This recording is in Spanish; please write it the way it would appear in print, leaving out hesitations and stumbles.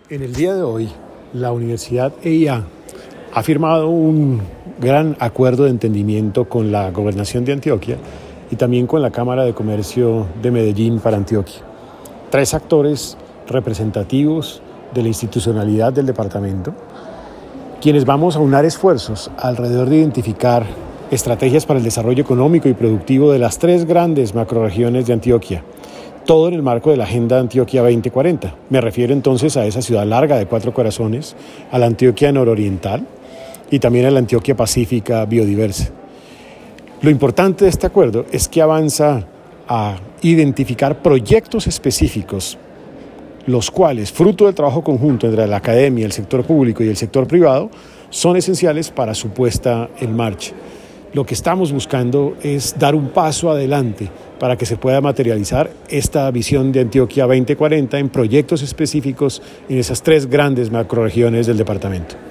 En el día de hoy, la Universidad EIA ha firmado un gran acuerdo de entendimiento con la Gobernación de Antioquia y también con la Cámara de Comercio de Medellín para Antioquia. 3 actores representativos de la institucionalidad del departamento, quienes vamos a unar esfuerzos alrededor de identificar estrategias para el desarrollo económico y productivo de las 3 grandes macrorregiones de Antioquia, todo en el marco de la Agenda Antioquia 2040. Me refiero entonces a esa ciudad larga de 4 corazones, a la Antioquia nororiental y también a la Antioquia pacífica biodiversa. Lo importante de este acuerdo es que avanza a identificar proyectos específicos, los cuales, fruto del trabajo conjunto entre la academia, el sector público y el sector privado, son esenciales para su puesta en marcha. Lo que estamos buscando es dar un paso adelante para que se pueda materializar esta visión de Antioquia 2040 en proyectos específicos en esas 3 grandes macrorregiones del departamento.